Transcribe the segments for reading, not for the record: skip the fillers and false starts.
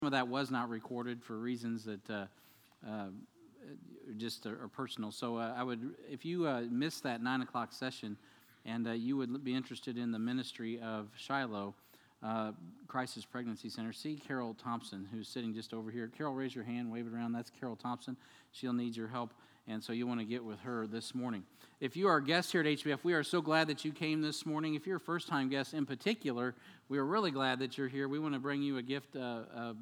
Some of that was not recorded for reasons that just are personal. So I would, if you missed that 9 o'clock session, and you would be interested in the ministry of Shiloh Crisis Pregnancy Center, see Carol Thompson, who's sitting just over here. Carol, raise your hand, wave it around. That's Carol Thompson. She'll need your help, and so you want to get with her this morning. If you are a guest here at HBF, we are so glad that you came this morning. If you're a first-time guest in particular, we are really glad that you're here. We want to bring you a gift, a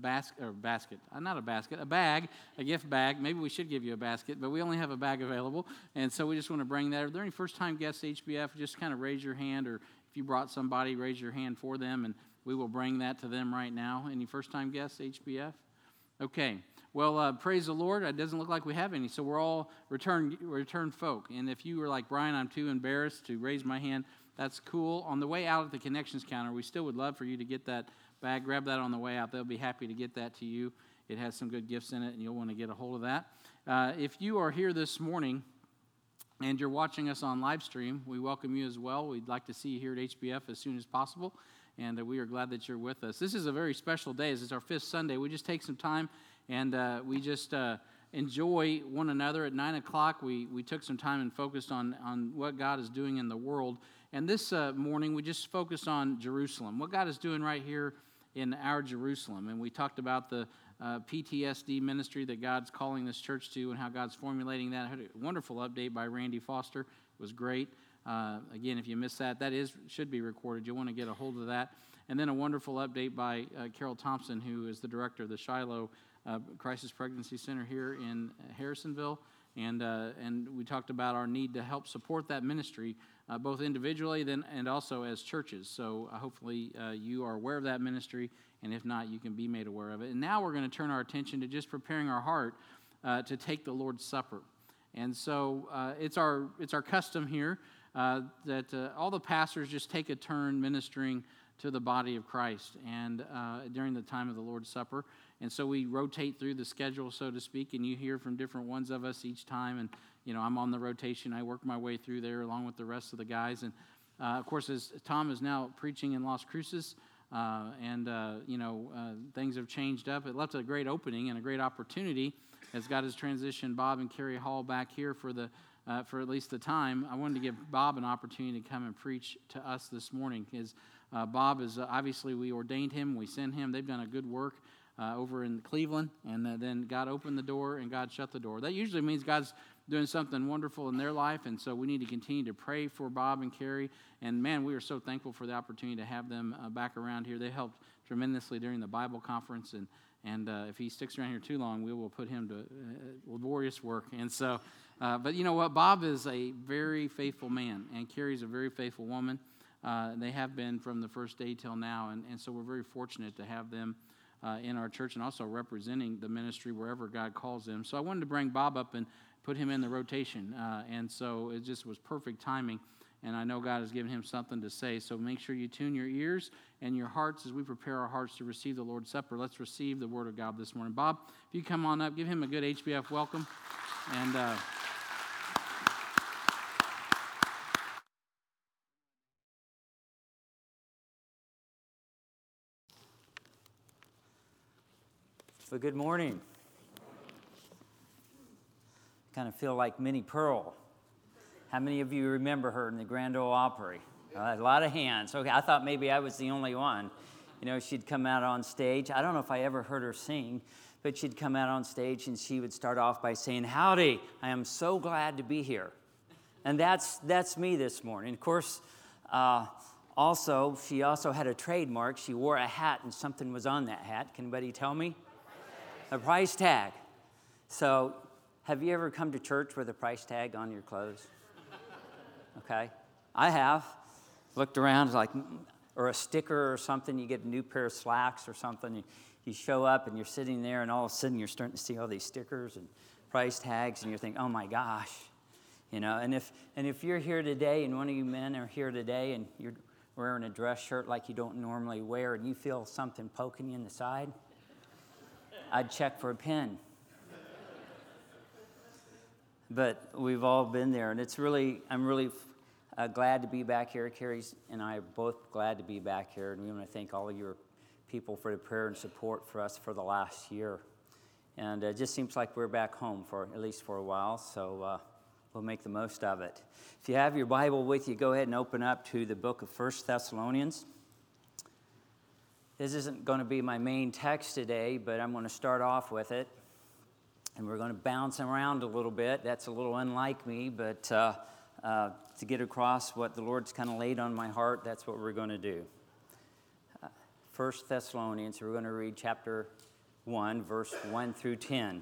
bag, a gift bag. Maybe we should give you a basket, but we only have a bag available, and so we just want to bring that. Are there any first-time guests at HBF? Just kind of raise your hand, or if you brought somebody, raise your hand for them, and we will bring that to them right now. Any first-time guests at HBF? Okay. Well, praise the Lord. It doesn't look like we have any, so we're all return folk. And if you were like, Brian, I'm too embarrassed to raise my hand, that's cool. On the way out at the connections counter, we still would love for you to get that bag. Grab that on the way out. They'll be happy to get that to you. It has some good gifts in it, and you'll want to get a hold of that. If you are here this morning and you're watching us on live stream, we welcome you as well. We'd like to see you here at HBF as soon as possible, and we are glad that you're with us. This is a very special day. This is our 5th Sunday. We just take some time and we just enjoy one another. At 9 o'clock, we took some time and focused on what God is doing in the world. And this morning, we just focused on Jerusalem, what God is doing right here in our Jerusalem. And we talked about the PTSD ministry that God's calling this church to and how God's formulating that. I had a wonderful update by Randy Foster. It was great. Again, if you missed that, should be recorded. You'll want to get a hold of that. And then a wonderful update by Carol Thompson, who is the director of the Shiloh Crisis Pregnancy Center here in Harrisonville, and we talked about our need to help support that ministry, both individually and also as churches. So hopefully you are aware of that ministry, and if not, you can be made aware of it. And now we're going to turn our attention to just preparing our heart to take the Lord's Supper. And so it's our custom here that all the pastors just take a turn ministering to the body of Christ and during the time of the Lord's Supper. And so we rotate through the schedule, so to speak, and you hear from different ones of us each time. And, I'm on the rotation. I work my way through there along with the rest of the guys. And, of course, as Tom is now preaching in Las Cruces, things have changed up. It left a great opening and a great opportunity as God has transitioned Bob and Carrie Hall back here for at least the time. I wanted to give Bob an opportunity to come and preach to us this morning. Bob is, obviously, we ordained him, we sent him. They've done a good work over in Cleveland, and then God opened the door and God shut the door. That usually means God's doing something wonderful in their life, and so we need to continue to pray for Bob and Carrie. And man, we are so thankful for the opportunity to have them back around here. They helped tremendously during the Bible conference, and if he sticks around here too long, we will put him to laborious work. And so, but you know what? Bob is a very faithful man, and Carrie's a very faithful woman. They have been from the first day till now, and so we're very fortunate to have them in our church and also representing the ministry wherever God calls them. So I wanted to bring Bob up and put him in the rotation, and so it just was perfect timing, and I know God has given him something to say. So make sure you tune your ears and your hearts as we prepare our hearts to receive the Lord's Supper. Let's receive the Word of God this morning. Bob, if you come on up, give him a good HBF welcome. And Well, good morning. Kind of feel like Minnie Pearl. How many of you remember her in the Grand Ole Opry? A lot of hands. Okay, I thought maybe I was the only one. She'd come out on stage. I don't know if I ever heard her sing, but she'd come out on stage and she would start off by saying, "Howdy, I am so glad to be here." And that's me this morning. Of course, she also had a trademark. She wore a hat and something was on that hat. Can anybody tell me? A price tag. So, have you ever come to church with a price tag on your clothes? Okay. I have. Looked around, or a sticker or something. You get a new pair of slacks or something. You show up and you're sitting there, and all of a sudden you're starting to see all these stickers and price tags, and you're thinking, "Oh my gosh," And if you're here today, and one of you men are here today, and you're wearing a dress shirt like you don't normally wear, and you feel something poking you in the side, I'd check for a pin. But we've all been there, and I'm really glad to be back here. Carrie and I are both glad to be back here, and we want to thank all of your people for the prayer and support for us for the last year. And it just seems like we're back home at least for a while, so we'll make the most of it. If you have your Bible with you, go ahead and open up to the book of 1 Thessalonians. This isn't going to be my main text today, but I'm going to start off with it. And we're going to bounce around a little bit. That's a little unlike me, but to get across what the Lord's kind of laid on my heart, that's what we're going to do. 1 Thessalonians, we're going to read chapter 1, verse 1 through 10.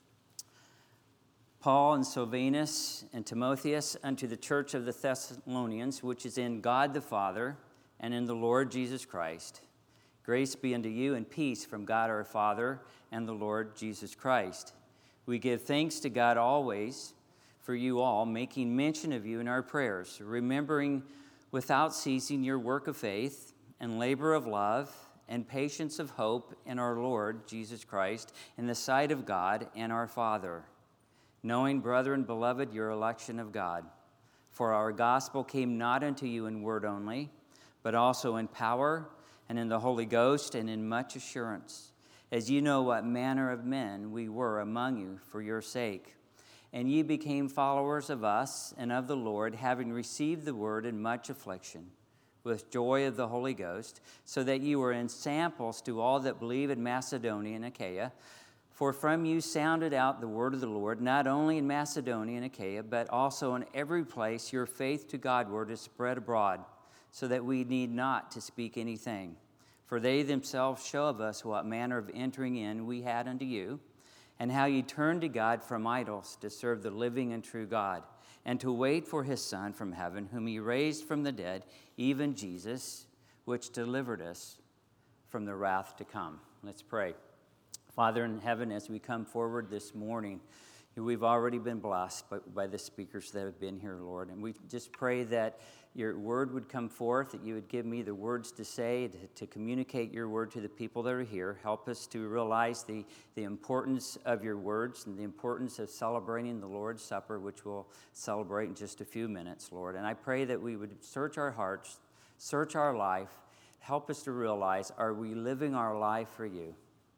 Paul and Silvanus and Timotheus unto the church of the Thessalonians, which is in God the Father and in the Lord Jesus Christ. Grace be unto you and peace from God our Father and the Lord Jesus Christ. We give thanks to God always for you all, making mention of you in our prayers, remembering without ceasing your work of faith and labor of love and patience of hope in our Lord Jesus Christ in the sight of God and our Father. Knowing, brethren, beloved, your election of God. For our gospel came not unto you in word only, but also in power and in the Holy Ghost and in much assurance, as you know what manner of men we were among you for your sake. And ye became followers of us and of the Lord, having received the word in much affliction, with joy of the Holy Ghost, so that you were in samples to all that believe in Macedonia and Achaia. For from you sounded out the word of the Lord, not only in Macedonia and Achaia, but also in every place your faith to Godward is spread abroad, so that we need not to speak anything. For they themselves show of us what manner of entering in we had unto you, and how ye turned to God from idols to serve the living and true God, and to wait for his Son from heaven, whom he raised from the dead, even Jesus, which delivered us from the wrath to come. Let's pray. Father in heaven, as we come forward this morning, we've already been blessed by the speakers that have been here, Lord. And we just pray that your word would come forth, that you would give me the words to say, to communicate your word to the people that are here. Help us to realize the importance of your words and the importance of celebrating the Lord's Supper, which we'll celebrate in just a few minutes, Lord. And I pray that we would search our hearts, search our life, help us to realize, are we living our life for you?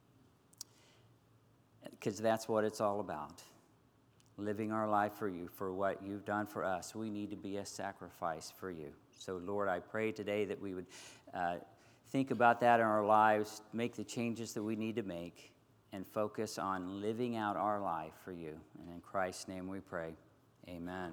Because that's what it's all about. Living our life for you, for what you've done for us. We need to be a sacrifice for you. So, Lord, I pray today that we would think about that in our lives, make the changes that we need to make, and focus on living out our life for you. And in Christ's name we pray. Amen.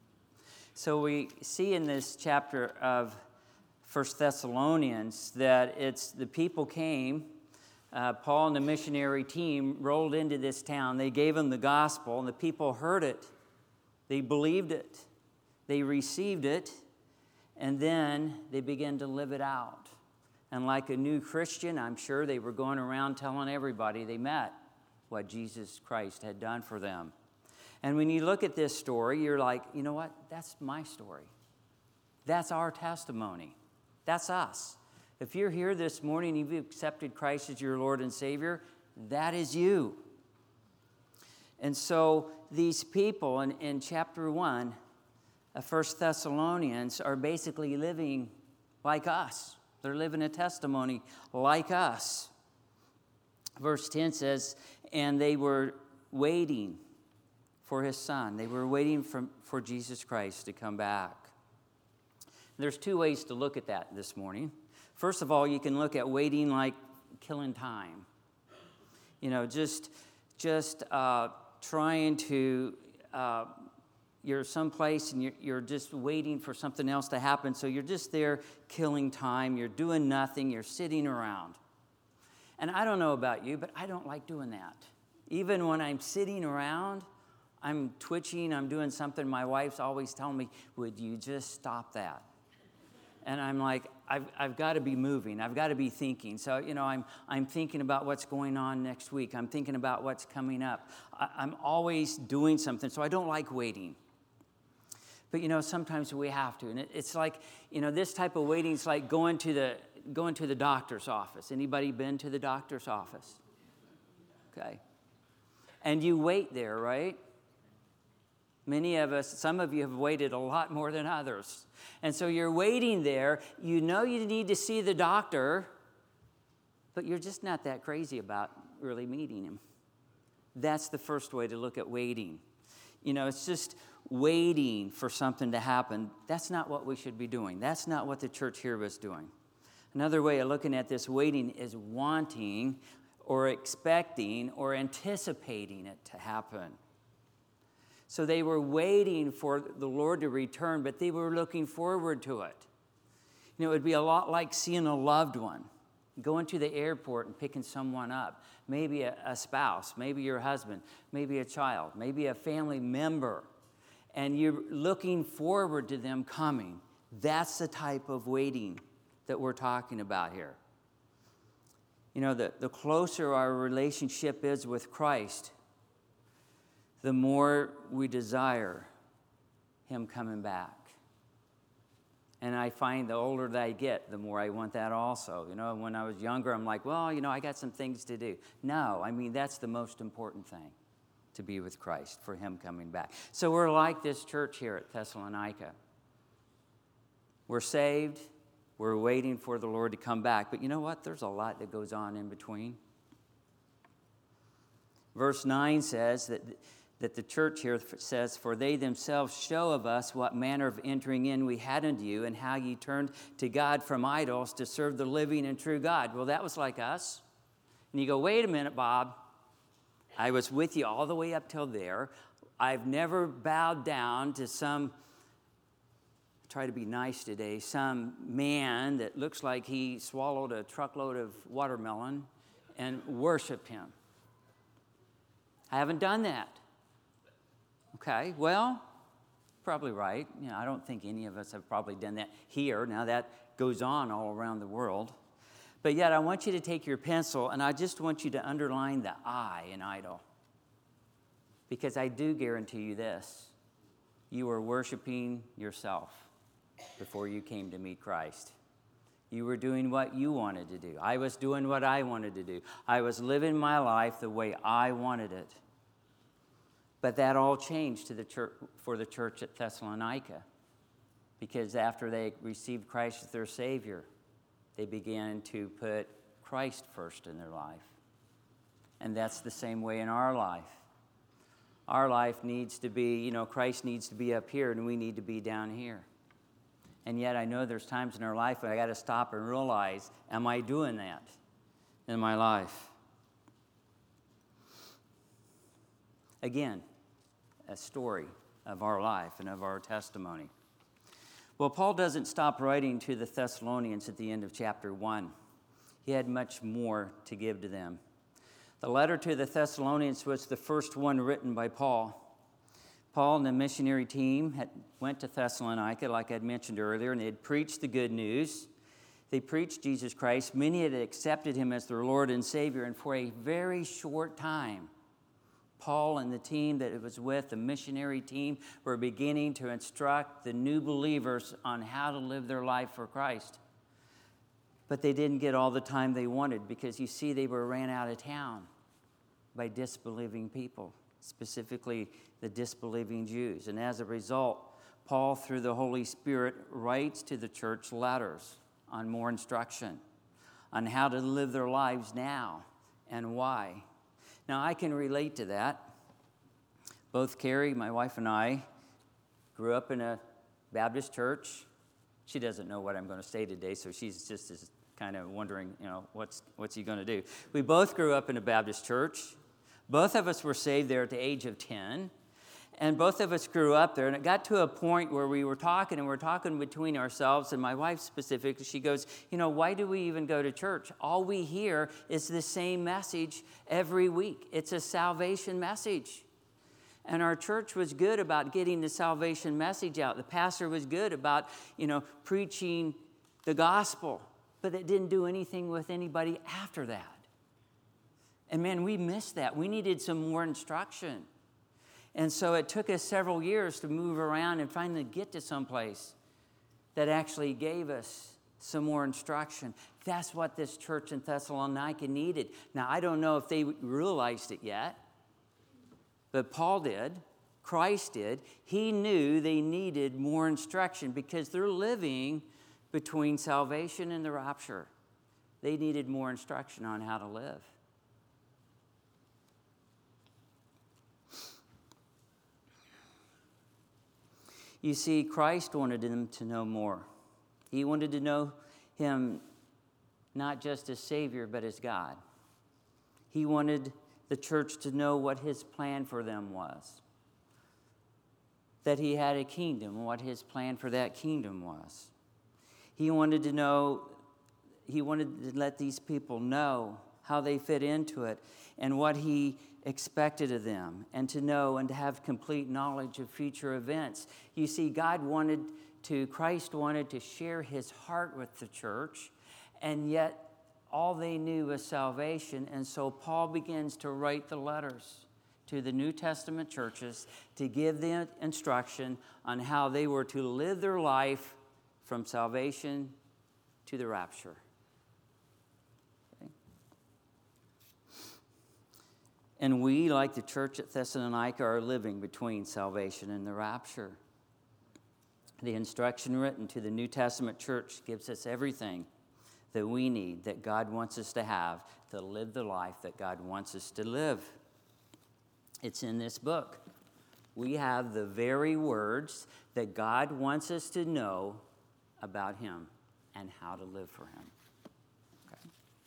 So we see in this chapter of 1 Thessalonians that it's the people came. Paul and the missionary team rolled into this town. They gave them the gospel, and the people heard it. They believed it. They received it, and then they began to live it out. And like a new Christian, I'm sure they were going around telling everybody they met what Jesus Christ had done for them. And when you look at this story, you're like, you know what? That's my story. That's our testimony. That's us. If you're here this morning and you've accepted Christ as your Lord and Savior, that is you. And so these people in chapter 1 of 1 Thessalonians are basically living like us. They're living a testimony like us. Verse 10 says, and they were waiting for his Son. They were waiting for Jesus Christ to come back. There's two ways to look at that this morning. First of all, you can look at waiting like killing time. You know, just trying to, you're someplace and you're just waiting for something else to happen. So you're just there killing time. You're doing nothing. You're sitting around. And I don't know about you, but I don't like doing that. Even when I'm sitting around, I'm twitching, I'm doing something. My wife's always telling me, would you just stop that? And I'm like, I've got to be moving. I've got to be thinking. So, you know, I'm thinking about what's going on next week. I'm thinking about what's coming up. I'm always doing something, so I don't like waiting. But, you know, sometimes we have to. And it's like, you know, this type of waiting is like going to the doctor's office. Anybody been to the doctor's office? Okay. And you wait there, right? Many of us, some of you have waited a lot more than others. And so you're waiting there. You know you need to see the doctor, but you're just not that crazy about really meeting him. That's the first way to look at waiting. It's just waiting for something to happen. That's not what we should be doing. That's not what the church here was doing. Another way of looking at this waiting is wanting or expecting or anticipating it to happen. So they were waiting for the Lord to return, but they were looking forward to it. It would be a lot like seeing a loved one, going to the airport and picking someone up, maybe a spouse, maybe your husband, maybe a child, maybe a family member, and you're looking forward to them coming. That's the type of waiting that we're talking about here. The closer our relationship is with Christ, the more we desire him coming back. And I find the older that I get, the more I want that also. When I was younger, I'm like, well, I got some things to do. No, that's the most important thing, to be with Christ, for him coming back. So we're like this church here at Thessalonica. We're saved. We're waiting for the Lord to come back. But you know what? There's a lot that goes on in between. Verse 9 says that the church here says, "For they themselves show of us what manner of entering in we had unto you, and how ye turned to God from idols to serve the living and true God." Well, that was like us. And you go, wait a minute, Bob. I was with you all the way up till there. I've never bowed down to some, try to be nice today, some man that looks like he swallowed a truckload of watermelon and worshiped him. I haven't done that. Okay, well, probably right. I don't think any of us have probably done that here. Now that goes on all around the world. But yet I want you to take your pencil and I just want you to underline the I in idol. Because I do guarantee you this. You were worshiping yourself before you came to meet Christ. You were doing what you wanted to do. I was doing what I wanted to do. I was living my life the way I wanted it. But that all changed to the church, for the church at Thessalonica, because after they received Christ as their Savior, they began to put Christ first in their life. And that's the same way in our life. Our life needs to be, Christ needs to be up here and we need to be down here. And yet I know there's times in our life when I got to stop and realize, am I doing that in my life? Again, a story of our life and of our testimony. Well, Paul doesn't stop writing to the Thessalonians at the end of chapter 1. He had much more to give to them. The letter to the Thessalonians was the first one written by Paul. Paul and the missionary team went to Thessalonica, like I'd mentioned earlier, and they had preached the good news. They preached Jesus Christ. Many had accepted him as their Lord and Savior, and for a very short time, Paul and the team that it was with, the missionary team, were beginning to instruct the new believers on how to live their life for Christ. But they didn't get all the time they wanted because, you see, they were ran out of town by disbelieving people, specifically the disbelieving Jews. And as a result, Paul, through the Holy Spirit, writes to the church letters on more instruction on how to live their lives now and why. Now, I can relate to that. Both Carrie, my wife, and I grew up in a Baptist church. She doesn't know what I'm going to say today, so she's just kind of wondering, what's he going to do. We both grew up in a Baptist church. Both of us were saved there at the age of 10. And both of us grew up there, and it got to a point where we were talking between ourselves, and my wife specifically, she goes, why do we even go to church? All we hear is the same message every week. It's a salvation message. And our church was good about getting the salvation message out. The pastor was good about, preaching the gospel, but it didn't do anything with anybody after that. And man, we missed that. We needed some more instruction. And so it took us several years to move around and finally get to some place that actually gave us some more instruction. That's what this church in Thessalonica needed. Now, I don't know if they realized it yet, but Paul did. Christ did. He knew they needed more instruction because they're living between salvation and the rapture. They needed more instruction on how to live. You see, Christ wanted them to know more. He wanted to know him not just as Savior, but as God. He wanted the church to know what his plan for them was. That he had a kingdom, what his plan for that kingdom was. He wanted to let these people know how they fit into it and what he expected of them, and to know and to have complete knowledge of future events. You see, Christ wanted to share his heart with the church, and yet all they knew was salvation. And so Paul begins to write the letters to the New Testament churches to give them instruction on how they were to live their life from salvation to the rapture. Okay? And we, like the church at Thessalonica, are living between salvation and the rapture. The instruction written to the New Testament church gives us everything that we need, that God wants us to have, to live the life that God wants us to live. It's in this book. We have the very words that God wants us to know about him and how to live for him. Okay.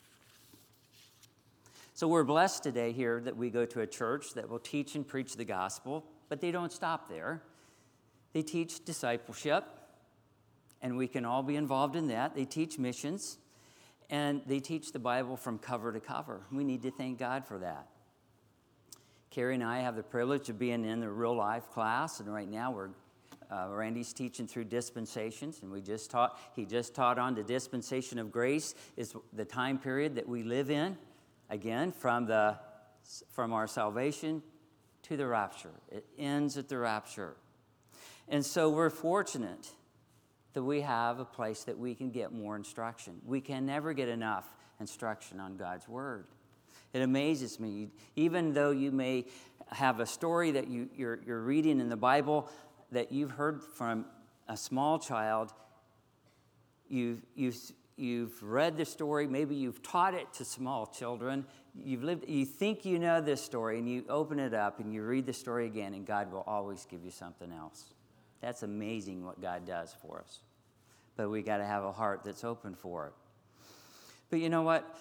So we're blessed today here that we go to a church that will teach and preach the gospel, but they don't stop there. They teach discipleship, and we can all be involved in that. They teach missions, and they teach the Bible from cover to cover. We need to thank God for that. Carrie and I have the privilege of being in the real life class, and right now Randy's teaching through dispensations, and he just taught on the dispensation of grace, is the time period that we live in, again, from our salvation to the rapture. It ends at the rapture. And so we're fortunate that we have a place that we can get more instruction. We can never get enough instruction on God's Word. It amazes me, even though you may have a story that you're reading in the Bible that you've heard from a small child, you've read the story, maybe you've taught it to small children, you think you know this story, and you open it up and you read the story again, and God will always give you something else. That's amazing what God does for us. But we got to have a heart that's open for it. But you know what?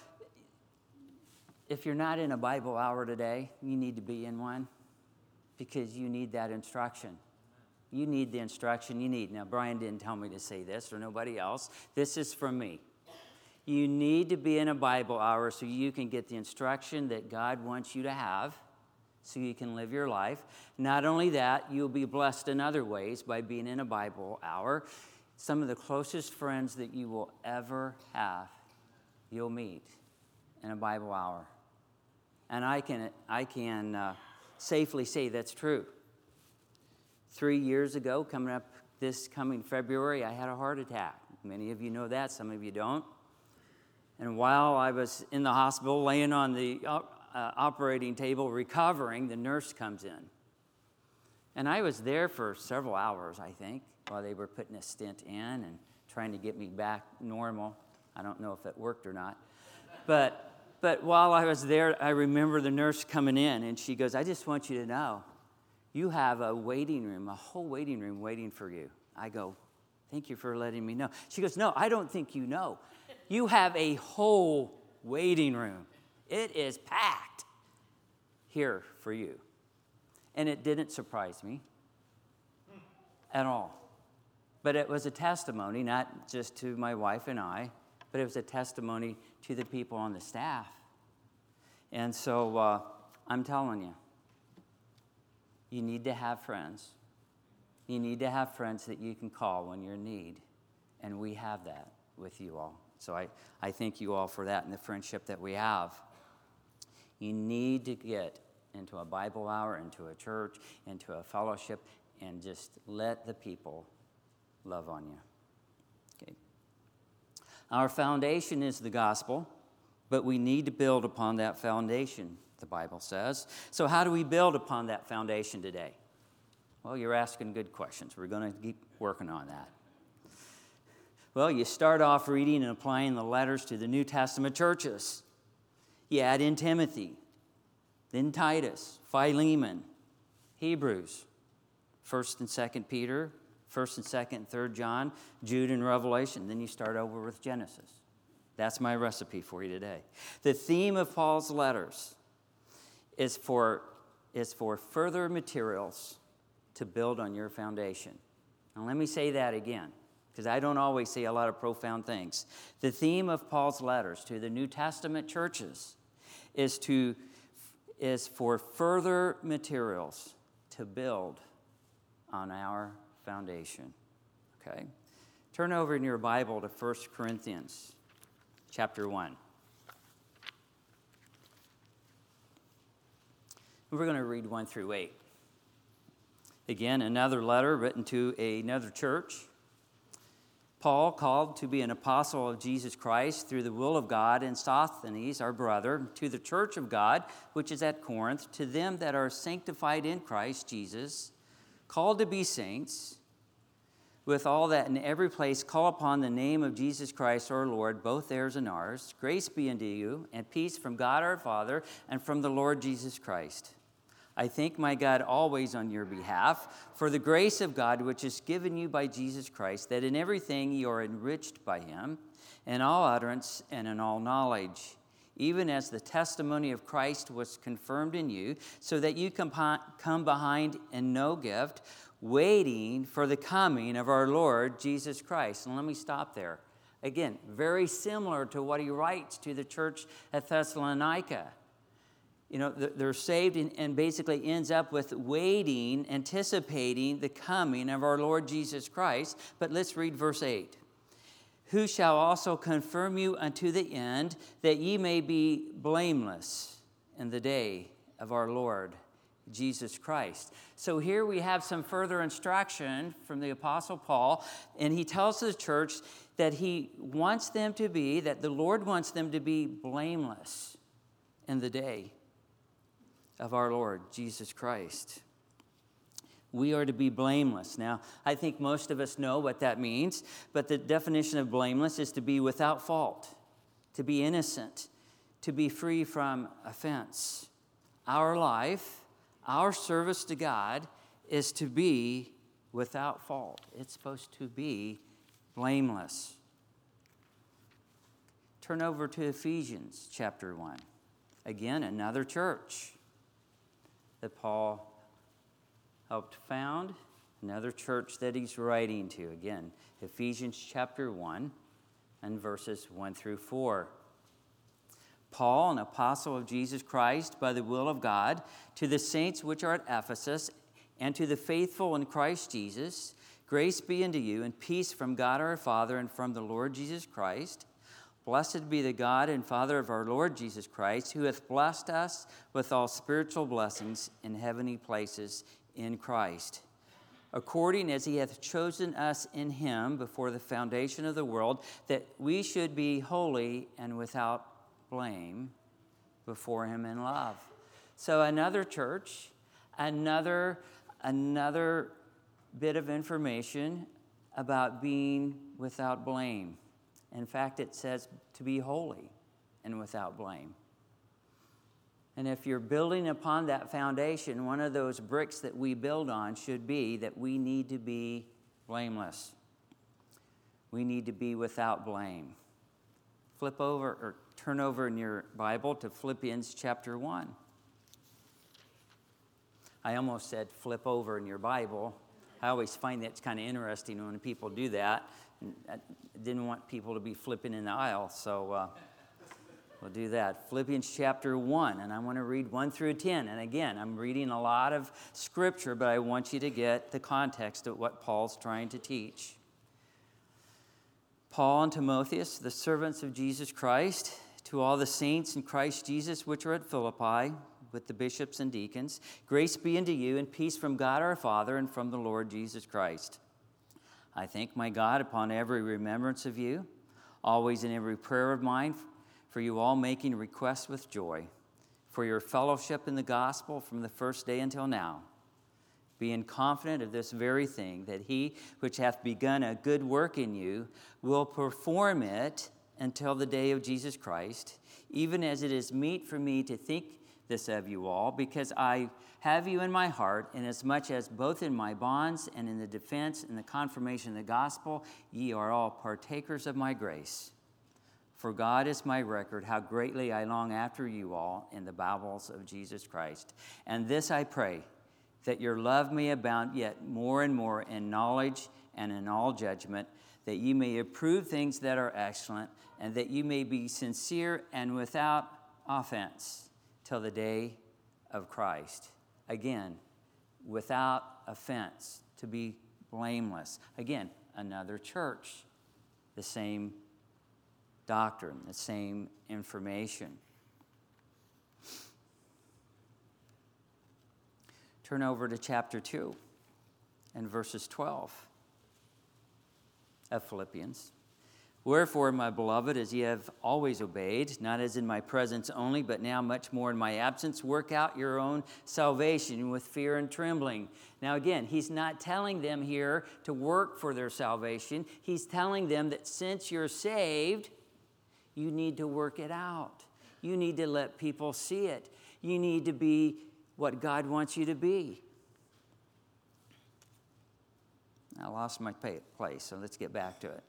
If you're not in a Bible hour today, you need to be in one, because you need that instruction. You need the instruction you need. Now, Brian didn't tell me to say this, or nobody else. This is from me. You need to be in a Bible hour so you can get the instruction that God wants you to have, so you can live your life. Not only that, you'll be blessed in other ways by being in a Bible hour. Some of the closest friends that you will ever have, you'll meet in a Bible hour. And I can safely say that's true. 3 years ago, this coming February, I had a heart attack. Many of you know that, some of you don't. And while I was in the hospital, laying on the operating table recovering, the nurse comes in. And I was there for several hours, I think, while they were putting a stent in and trying to get me back normal. I don't know if it worked or not. But while I was there, I remember the nurse coming in, and she goes, "I just want you to know, you have a waiting room, a whole waiting room waiting for you." I go, "Thank you for letting me know." She goes, "No, I don't think you know. You have a whole waiting room. It is packed here for you." And it didn't surprise me at all. But it was a testimony, not just to my wife and I, but it was a testimony to the people on the staff. And so I'm telling you, you need to have friends. You need to have friends that you can call when you're in need. And we have that with you all. So I thank you all for that and the friendship that we have. You need to get into a Bible hour, into a church, into a fellowship, and just let the people love on you. Okay. Our foundation is the gospel, but we need to build upon that foundation, the Bible says. So how do we build upon that foundation today? Well, you're asking good questions. We're going to keep working on that. Well, you start off reading and applying the letters to the New Testament churches. You add in Timothy, then Titus, Philemon, Hebrews, 1st and 2nd Peter, 1st and 2nd and 3rd John, Jude and Revelation. Then you start over with Genesis. That's my recipe for you today. The theme of Paul's letters is for further materials to build on your foundation. Now let me say that again, because I don't always say a lot of profound things. The theme of Paul's letters to the New Testament churches is for further materials to build on our foundation. Okay? Turn over in your Bible to 1 Corinthians chapter 1. We're going to read 1 through 8. Again, another letter written to another church. Paul, called to be an apostle of Jesus Christ through the will of God, and Sosthenes, our brother, to the church of God, which is at Corinth, to them that are sanctified in Christ Jesus, called to be saints, with all that in every place call upon the name of Jesus Christ our Lord, both theirs and ours. Grace be unto you, and peace from God our Father, and from the Lord Jesus Christ. I thank my God always on your behalf for the grace of God which is given you by Jesus Christ, that in everything you are enriched by him, in all utterance and in all knowledge, even as the testimony of Christ was confirmed in you, so that you come behind in no gift, waiting for the coming of our Lord Jesus Christ. And let me stop there. Again, very similar to what he writes to the church at Thessalonica. You know, they're saved and basically ends up with waiting, anticipating the coming of our Lord Jesus Christ. But let's read verse 8. Who shall also confirm you unto the end, that ye may be blameless in the day of our Lord Jesus Christ. So here we have some further instruction from the Apostle Paul, and he tells the church that he wants them to be, that the Lord wants them to be blameless in the day of our Lord Jesus Christ. We are to be blameless. Now, I think most of us know what that means, but the definition of blameless is to be without fault, to be innocent, to be free from offense. Our life, our service to God is to be without fault. It's supposed to be blameless. Turn over to Ephesians chapter 1. Again, another church that Paul helped found, another church that he's writing to. Again, Ephesians chapter 1 and verses 1 through 4. Paul, an apostle of Jesus Christ by the will of God, to the saints which are at Ephesus, and to the faithful in Christ Jesus, grace be unto you, and peace from God our Father and from the Lord Jesus Christ. Blessed be the God and Father of our Lord Jesus Christ, who hath blessed us with all spiritual blessings in heavenly places in Christ, according as he hath chosen us in him before the foundation of the world, that we should be holy and without blame before him in love. So another church, another bit of information about being without blame. In fact, it says to be holy and without blame. And if you're building upon that foundation, one of those bricks that we build on should be that we need to be blameless. We need to be without blame. Flip over or turn over in your Bible to Philippians chapter 1. I almost said flip over in your Bible. I always find that's kind of interesting when people do that. And I didn't want people to be flipping in the aisle, so we'll do that. Philippians chapter 1, and I want to read 1 through 10. And again, I'm reading a lot of scripture, but I want you to get the context of what Paul's trying to teach. Paul and Timotheus, the servants of Jesus Christ, to all the saints in Christ Jesus which are at Philippi, with the bishops and deacons, grace be unto you, and peace from God our Father and from the Lord Jesus Christ. I thank my God upon every remembrance of you, always in every prayer of mine, for you all making requests with joy, for your fellowship in the gospel from the first day until now, being confident of this very thing, that he which hath begun a good work in you will perform it until the day of Jesus Christ, even as it is meet for me to think this of you all, because I have you in my heart, inasmuch as both in my bonds and in the defense and the confirmation of the gospel, ye are all partakers of my grace. For God is my record, how greatly I long after you all in the bowels of Jesus Christ. And this I pray, that your love may abound yet more and more in knowledge and in all judgment, that you may approve things that are excellent, and that you may be sincere and without offense till the day of Christ. Again, without offense, to be blameless. Again, another church, the same doctrine, the same information. Turn over to chapter 2 and verses 12 of Philippians. Wherefore, my beloved, as ye have always obeyed, not as in my presence only, but now much more in my absence, work out your own salvation with fear and trembling. Now again, he's not telling them here to work for their salvation. He's telling them that since you're saved, you need to work it out. You need to let people see it. You need to be what God wants you to be. I lost my place, so let's get back to it.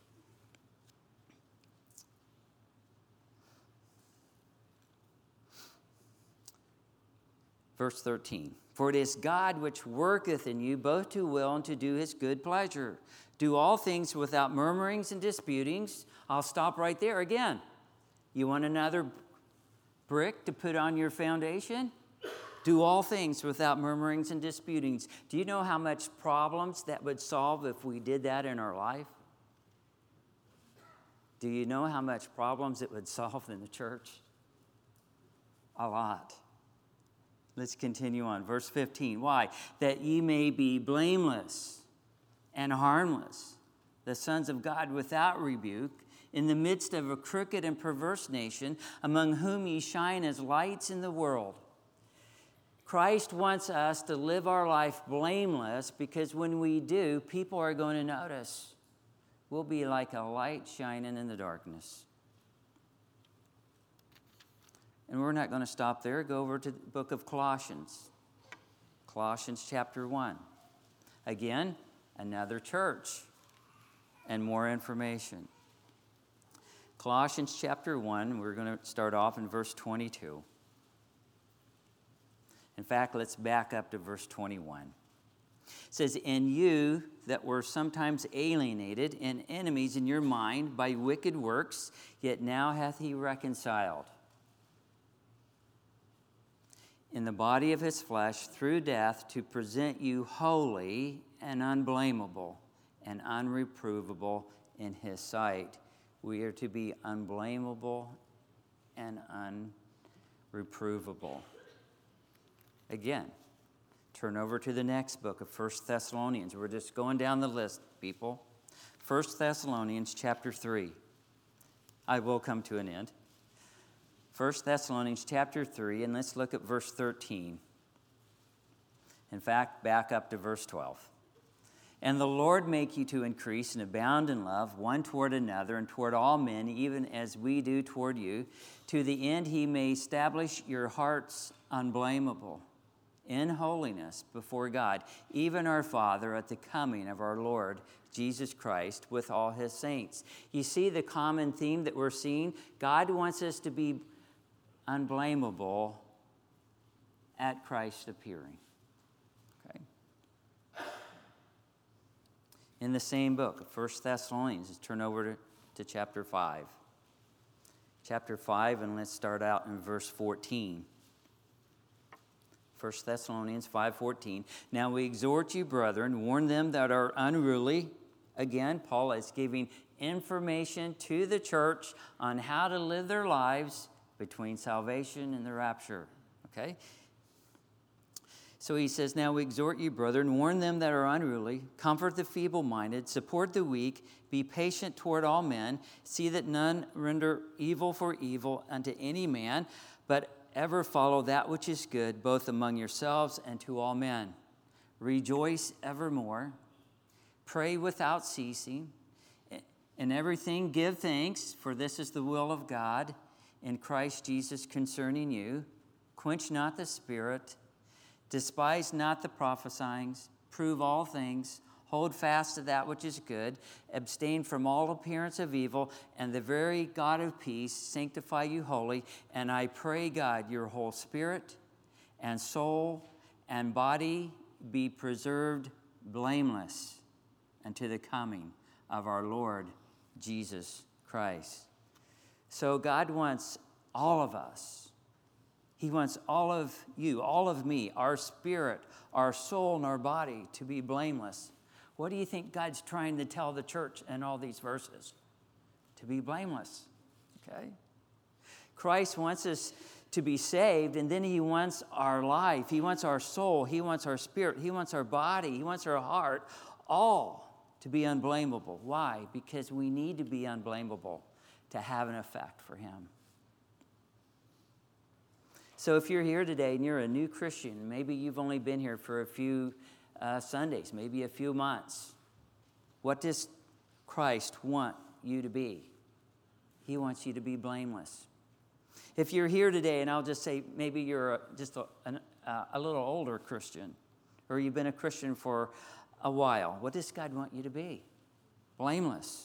Verse 13, for it is God which worketh in you both to will and to do his good pleasure. Do all things without murmurings and disputings. I'll stop right there again. You want another brick to put on your foundation? Do all things without murmurings and disputings. Do you know how much problems that would solve if we did that in our life? Do you know how much problems it would solve in the church? A lot. Let's continue on. Verse 15. Why? That ye may be blameless and harmless, the sons of God without rebuke, in the midst of a crooked and perverse nation, among whom ye shine as lights in the world. Christ wants us to live our life blameless, because when we do, people are going to notice. We'll be like a light shining in the darkness. And we're not going to stop there. Go over to the book of Colossians. Colossians chapter 1. Again, another church and more information. Colossians chapter 1, we're going to start off in verse 22. In fact, let's back up to verse 21. It says, and you that were sometimes alienated and enemies in your mind by wicked works, yet now hath he reconciled in the body of his flesh through death, to present you holy and unblameable and unreprovable in his sight. We are to be unblameable and unreprovable. Again, turn over to the next book of 1 Thessalonians. We're just going down the list, people. 1 Thessalonians chapter 3. I will come to an end. 1 Thessalonians chapter 3, and let's look at verse 13. In fact, back up to verse 12. And the Lord make you to increase and abound in love one toward another and toward all men, even as we do toward you, to the end he may establish your hearts unblameable in holiness before God, even our Father, at the coming of our Lord Jesus Christ with all his saints. You see the common theme that we're seeing? God wants us to be unblameable at Christ's appearing. Okay. In the same book of 1 Thessalonians, let's turn over to chapter 5. Chapter 5, and let's start out in verse 14. 1 Thessalonians 5:14. Now we exhort you, brethren, warn them that are unruly. Again, Paul is giving information to the church on how to live their lives between salvation and the rapture. Okay? So he says, now we exhort you, brethren, warn them that are unruly, comfort the feeble-minded, support the weak, be patient toward all men, see that none render evil for evil unto any man, but ever follow that which is good, both among yourselves and to all men. rejoice evermore, pray without ceasing, in everything give thanks, for this is the will of God in Christ Jesus concerning you. Quench not the spirit, despise not the prophesying, prove all things, hold fast to that which is good, abstain from all appearance of evil, and the very God of peace sanctify you wholly. And I pray, God, your whole spirit and soul and body be preserved blameless unto the coming of our Lord Jesus Christ. So God wants all of us. He wants all of you, all of me, our spirit, our soul, and our body to be blameless. What do you think God's trying to tell the church in all these verses? To be blameless, okay? Christ wants us to be saved, and then he wants our life. He wants our soul. He wants our spirit. He wants our body. He wants our heart, all to be unblameable. Why? Because we need to be unblameable to have an effect for him. So if you're here today and you're a new Christian, maybe you've only been here for a few Sundays, maybe a few months. What does Christ want you to be? He wants you to be blameless. If you're here today, and I'll just say maybe you're just a little older Christian, or you've been a Christian for a while, what does God want you to be? Blameless.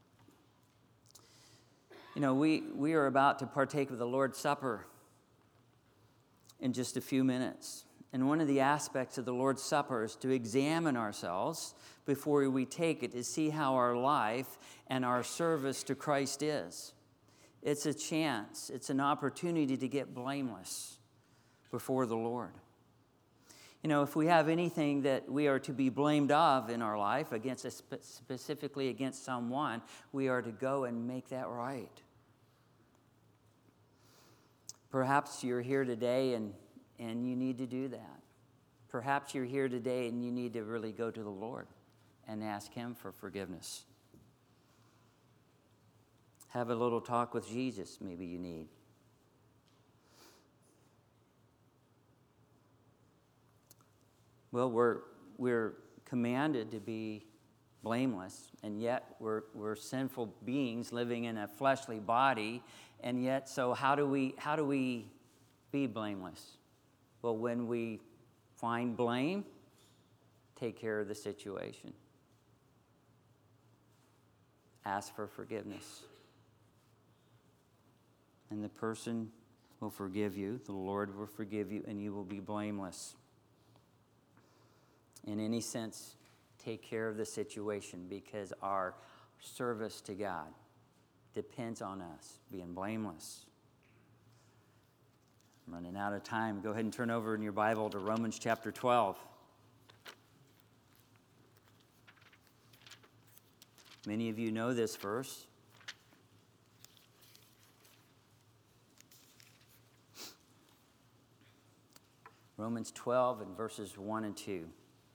You know, we are about to partake of the Lord's Supper in just a few minutes. And one of the aspects of the Lord's Supper is to examine ourselves before we take it, to see how our life and our service to Christ is. It's a chance, it's an opportunity to get blameless before the Lord. You know, if we have anything that we are to be blamed of in our life, specifically against someone, we are to go and make that right. Perhaps you're here today and you need to do that. Perhaps you're here today and you need to really go to the Lord and ask him for forgiveness. Have a little talk with Jesus, maybe you need. Well, we're commanded to be blameless, and yet we're sinful beings living in a fleshly body, and yet, so how do we be blameless? Well, when we find blame, take care of the situation. Ask for forgiveness. And the person will forgive you, the Lord will forgive you, and you will be blameless. In any sense, take care of the situation, because our service to God depends on us being blameless. I'm running out of time. Go ahead and turn over in your Bible to Romans chapter 12. Many of you know this verse. Romans 12 and verses 1 and 2.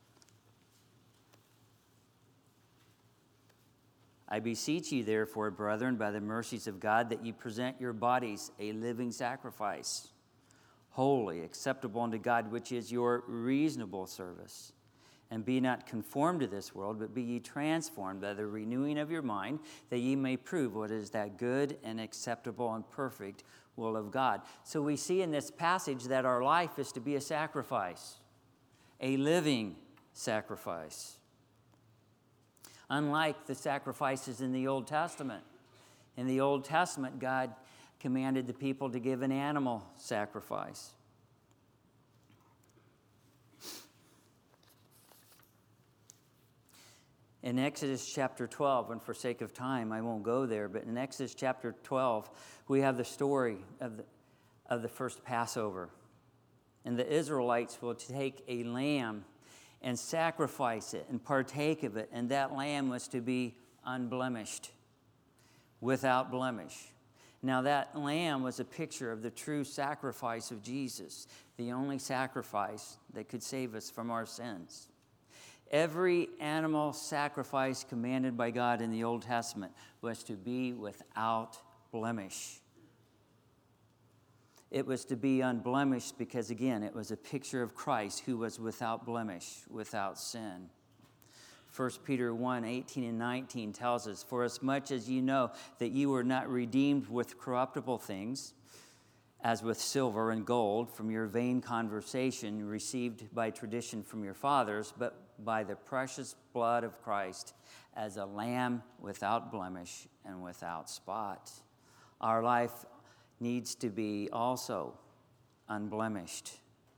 I beseech you, therefore, brethren, by the mercies of God, that ye present your bodies a living sacrifice, holy, acceptable unto God, which is your reasonable service. And be not conformed to this world, but be ye transformed by the renewing of your mind, that ye may prove what is that good and acceptable and perfect will of God. So we see in this passage that our life is to be a sacrifice, a living sacrifice. Unlike the sacrifices in the Old Testament. In the Old Testament, God commanded the people to give an animal sacrifice. In Exodus chapter 12, and for sake of time, I won't go there, but in Exodus chapter 12, we have the story of the first Passover. And the Israelites will take a lamb and sacrifice it and partake of it, and that lamb was to be unblemished, without blemish. Now that lamb was a picture of the true sacrifice of Jesus, the only sacrifice that could save us from our sins. Every animal sacrifice commanded by God in the Old Testament was to be without blemish. It was to be unblemished because, again, it was a picture of Christ who was without blemish, without sin. 1 Peter 1, 18 and 19 tells us, "For as much as you know that you were not redeemed with corruptible things, as with silver and gold, from your vain conversation received by tradition from your fathers, but by the precious blood of Christ, as a lamb without blemish and without spot." Our life needs to be also unblemished.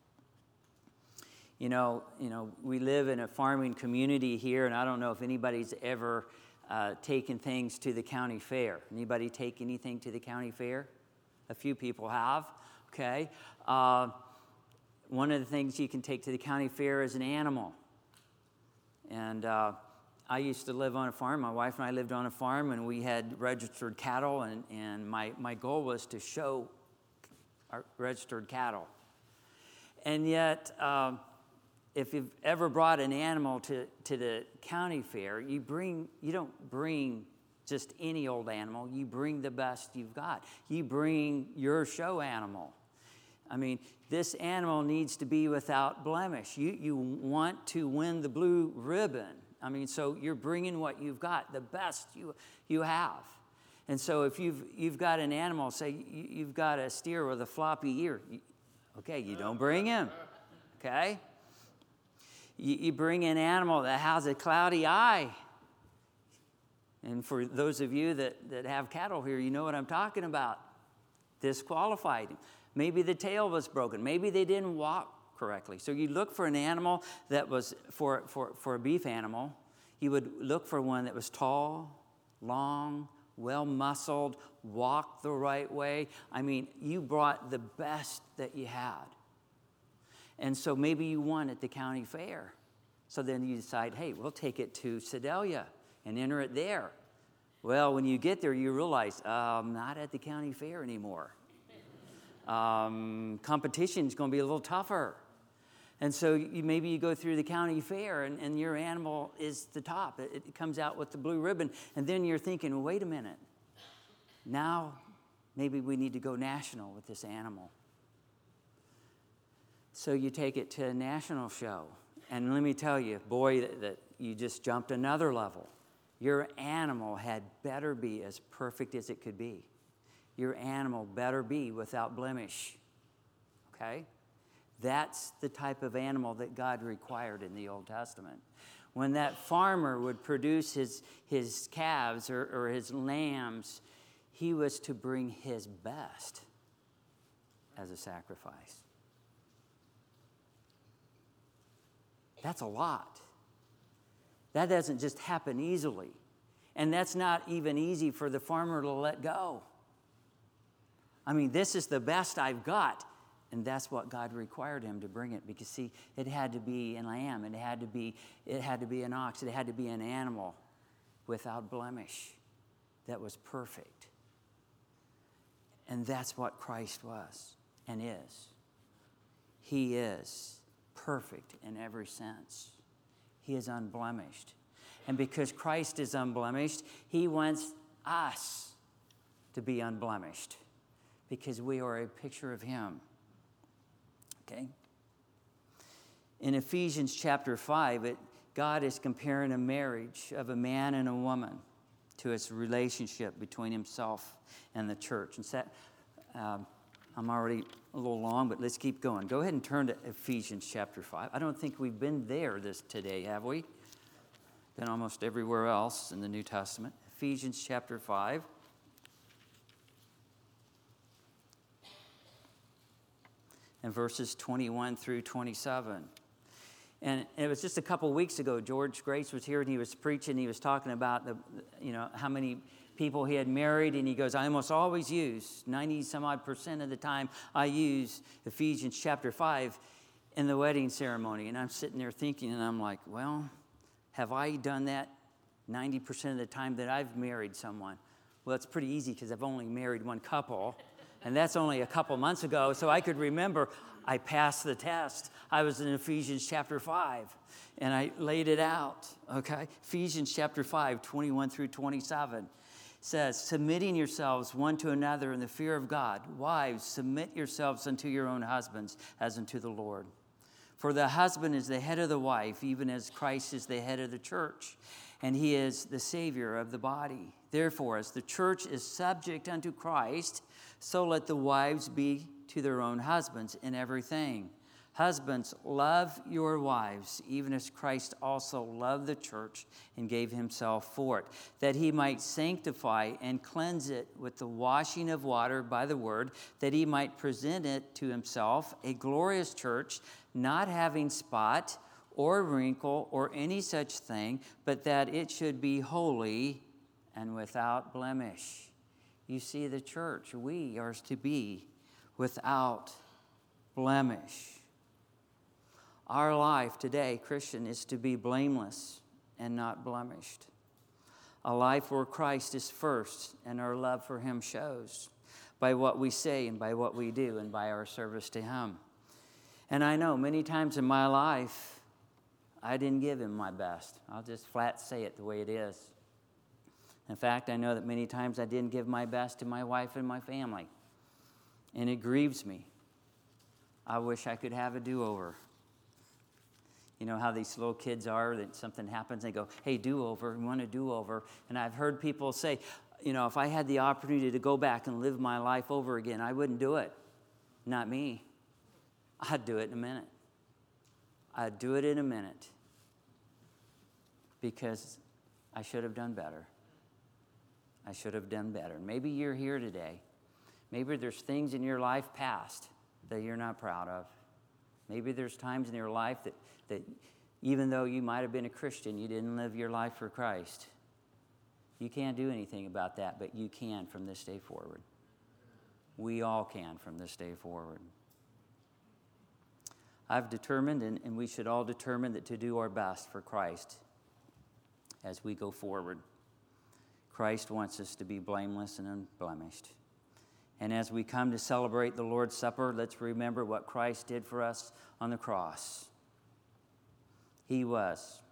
You know, we live in a farming community here, and I don't know if anybody's ever taken things to the county fair. Anybody take anything to the county fair? A few people have, okay. One of the things you can take to the county fair is an animal. And I used to live on a farm. My wife and I lived on a farm, and we had registered cattle, and my goal was to show our registered cattle. And yet, if you've ever brought an animal to the county fair, you don't bring just any old animal. You bring the best you've got. You bring your show animal. I mean, this animal needs to be without blemish. You want to win the blue ribbon. I mean, so you're bringing what you've got, the best you have. And so if you've got an animal, say you've got a steer with a floppy ear, okay, you don't bring him, okay? You bring an animal that has a cloudy eye. And for those of you that have cattle here, you know what I'm talking about. Disqualified. Maybe the tail was broken. Maybe they didn't walk correctly. So you look for an animal that was, for a beef animal, you would look for one that was tall, long, well-muscled, walked the right way. I mean, you brought the best that you had. And so maybe you won at the county fair. So then you decide, hey, we'll take it to Sedalia and enter it there. Well, when you get there, you realize, I'm not at the county fair anymore. Competition's going to be a little tougher. And so maybe you go through the county fair, and your animal is the top. It comes out with the blue ribbon. And then you're thinking, well, wait a minute. Now, maybe we need to go national with this animal. So you take it to a national show. And let me tell you, boy, that you just jumped another level. Your animal had better be as perfect as it could be. Your animal better be without blemish. Okay? That's the type of animal that God required in the Old Testament. When that farmer would produce his calves or his lambs, he was to bring his best as a sacrifice. That's a lot. That doesn't just happen easily. And that's not even easy for the farmer to let go. I mean, this is the best I've got. And that's what God required him to bring it. Because, see, it had to be a lamb. It had to be an ox. It had to be an animal without blemish that was perfect. And that's what Christ was and is. He is perfect in every sense. He is unblemished. And because Christ is unblemished, he wants us to be unblemished because we are a picture of him. Okay? In Ephesians chapter 5, God is comparing a marriage of a man and a woman to its relationship between himself and the church. And so, I'm already a little long, but let's keep going. Go ahead and turn to Ephesians chapter 5. I don't think we've been there today, have we? Been almost everywhere else in the New Testament. Ephesians chapter 5. And verses 21 through 27. And it was just a couple weeks ago, George Grace was here and he was preaching. He was talking about how many people he had married, and he goes, I almost always use, 90-some-odd% of the time, I use Ephesians chapter 5 in the wedding ceremony. And I'm sitting there thinking, and I'm like, well, have I done that 90% of the time that I've married someone? Well, it's pretty easy because I've only married one couple, and that's only a couple months ago, so I could remember I passed the test. I was in Ephesians chapter 5, and I laid it out, okay? Ephesians chapter 5, 21 through 27. says, submitting yourselves one to another in the fear of God. Wives, submit yourselves unto your own husbands as unto the Lord. For the husband is the head of the wife, even as Christ is the head of the church, and he is the Savior of the body. Therefore, as the church is subject unto Christ, so let the wives be to their own husbands in everything. Husbands, love your wives, even as Christ also loved the church and gave himself for it, that he might sanctify and cleanse it with the washing of water by the word, that he might present it to himself a glorious church, not having spot or wrinkle or any such thing, but that it should be holy and without blemish. You see, the church, we are to be without blemish. Our life today, Christian, is to be blameless and not blemished. A life where Christ is first and our love for him shows by what we say and by what we do and by our service to him. And I know many times in my life, I didn't give him my best. I'll just flat say it the way it is. In fact, I know that many times I didn't give my best to my wife and my family. And it grieves me. I wish I could have a do-over. You know how these little kids are, that something happens, they go, hey, do-over, we want a do-over. And I've heard people say, you know, if I had the opportunity to go back and live my life over again, I wouldn't do it. Not me. I'd do it in a minute. I'd do it in a minute. Because I should have done better. I should have done better. Maybe you're here today. Maybe there's things in your life past that you're not proud of. Maybe there's times in your life that even though you might have been a Christian, you didn't live your life for Christ. You can't do anything about that, but you can from this day forward. We all can from this day forward. I've determined, and we should all determine, that to do our best for Christ as we go forward. Christ wants us to be blameless and unblemished. And as we come to celebrate the Lord's Supper, let's remember what Christ did for us on the cross. He was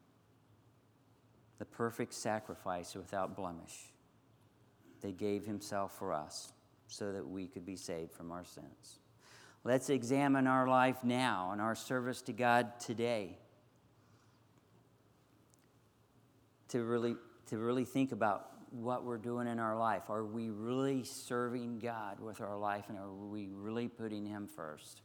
the perfect sacrifice without blemish. They gave himself for us so that we could be saved from our sins. Let's examine our life now and our service to God today to really think about what we're doing in our life. Are we really serving God with our life, and are we really putting him first?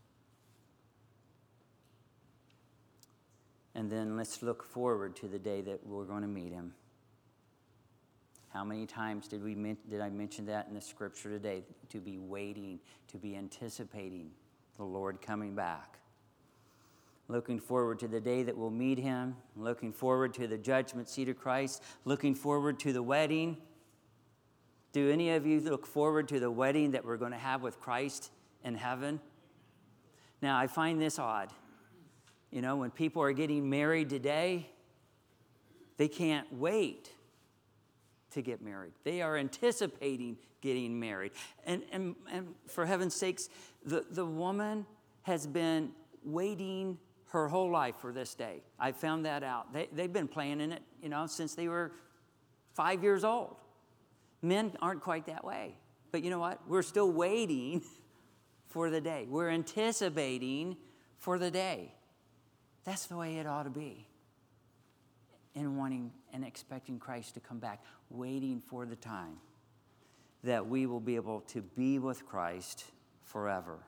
And then let's look forward to the day that we're going to meet him. How many times did I mention that in the scripture today? To be waiting, to be anticipating the Lord coming back. Looking forward to the day that we'll meet him. Looking forward to the judgment seat of Christ. Looking forward to the wedding. Do any of you look forward to the wedding that we're going to have with Christ in heaven? Now, I find this odd. You know, when people are getting married today, they can't wait to get married. They are anticipating getting married. And for heaven's sakes, the woman has been waiting her whole life for this day. I found that out. They've been planning it, you know, since they were 5 years old. Men aren't quite that way. But you know what? We're still waiting for the day. We're anticipating for the day. That's the way it ought to be. In wanting and expecting Christ to come back, waiting for the time that we will be able to be with Christ forever.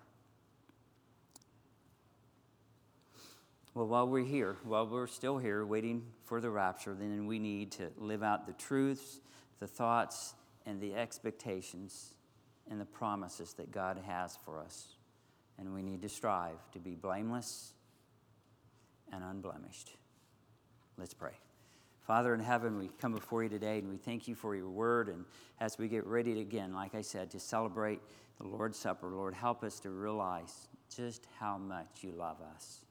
Well, while we're still here waiting for the rapture, then we need to live out the truths, the thoughts, and the expectations and the promises that God has for us. And we need to strive to be blameless and unblemished. Let's pray. Father in heaven, we come before you today and we thank you for your word. And as we get ready to, again, like I said, to celebrate the Lord's Supper, Lord, help us to realize just how much you love us.